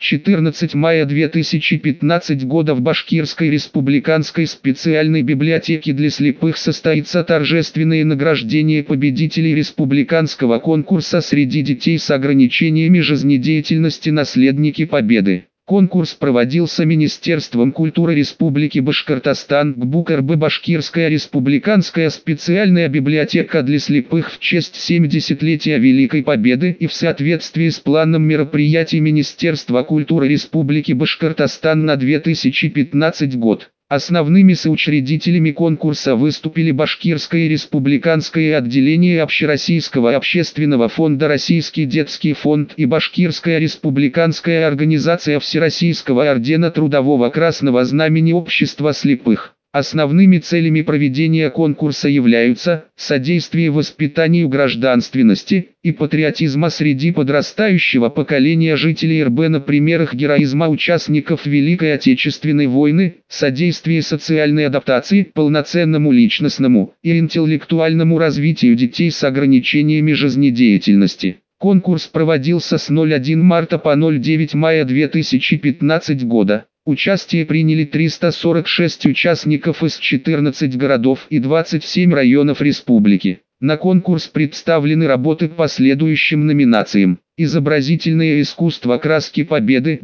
14 мая 2015 года в Башкирской республиканской специальной библиотеке для слепых состоится торжественное награждение победителей республиканского конкурса среди детей с ограничениями жизнедеятельности «Наследники Победы». Конкурс проводился Министерством культуры Республики Башкортостан, ГБУК-РБ Башкирская республиканская специальная библиотека для слепых в честь 70-летия Великой Победы и в соответствии с планом мероприятий Министерства культуры Республики Башкортостан на 2015 год. Основными соучредителями конкурса выступили Башкирское республиканское отделение Общероссийского общественного фонда «Российский детский фонд» и Башкирская республиканская организация Всероссийского ордена Трудового Красного Знамени Общества слепых. Основными целями проведения конкурса являются содействие воспитанию гражданственности и патриотизма среди подрастающего поколения жителей РБ на примерах героизма участников Великой Отечественной войны, содействие социальной адаптации, полноценному личностному и интеллектуальному развитию детей с ограничениями жизнедеятельности. Конкурс проводился с 01 марта по 09 мая 2015 года. Участие приняли 346 участников из 14 городов и 27 районов республики. На конкурс представлены работы по следующим номинациям: изобразительное искусство «Краски Победы»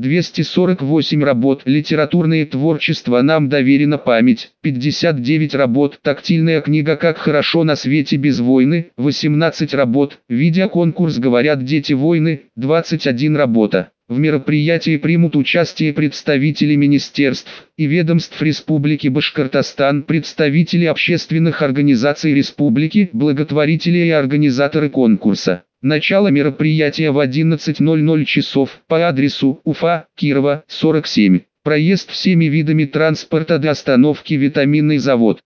248 работ, литературное творчество «Нам доверена память» 59 работ, тактильная книга «Как хорошо на свете без войны» 18 работ, видеоконкурс «Говорят дети войны» 21 работа. В мероприятии примут участие представители министерств и ведомств Республики Башкортостан, представители общественных организаций республики, благотворители и организаторы конкурса. Начало мероприятия в 11:00 часов по адресу Уфа, Кирова, 47. Проезд всеми видами транспорта до остановки «Витаминный завод».